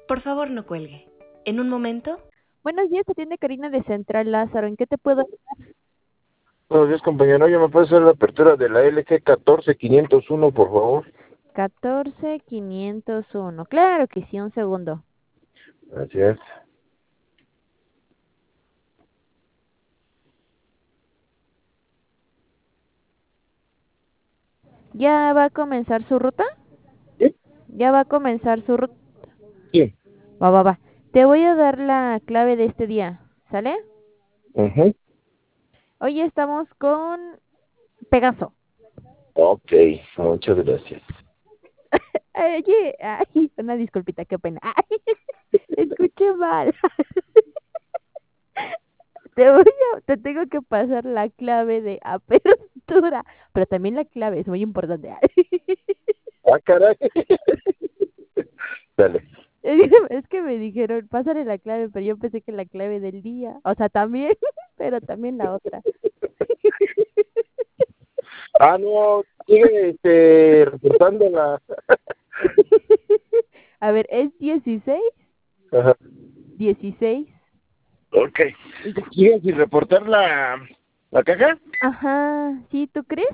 Por favor, no cuelgue. En un momento. Buenos días, te atiende Karina de Central Lázaro. ¿En qué te puedo ayudar? Buenos días, compañero. Oye, ¿me puede hacer la apertura de la LG 14501, por favor? 14501. Claro que sí, un segundo. Gracias. ¿Ya va a comenzar su ruta? ¿Sí? ¿Ya va a comenzar su ruta? Sí. Va. Te voy a dar la clave de este día, ¿sale? Ujú. Hoy estamos con Pegaso. Ok, muchas gracias. Oye, ay, una disculpita, qué pena. Ay, escuché mal. Te tengo que pasar la clave de apertura, pero también la clave es muy importante. Ah, caray. Dale. Es que me dijeron, pásale la clave, pero yo pensé que la clave del día, o sea, también, pero también la otra. Ah, no, sigue reportando la... A ver, es 16, Ajá. 16. Ok. ¿Sigue sin reportar la caja? Ajá, ¿sí, tú crees?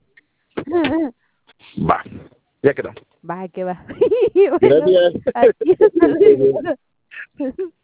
Va, ya quedó. Va, que va. Bueno, Gracias. aquí hasta luego.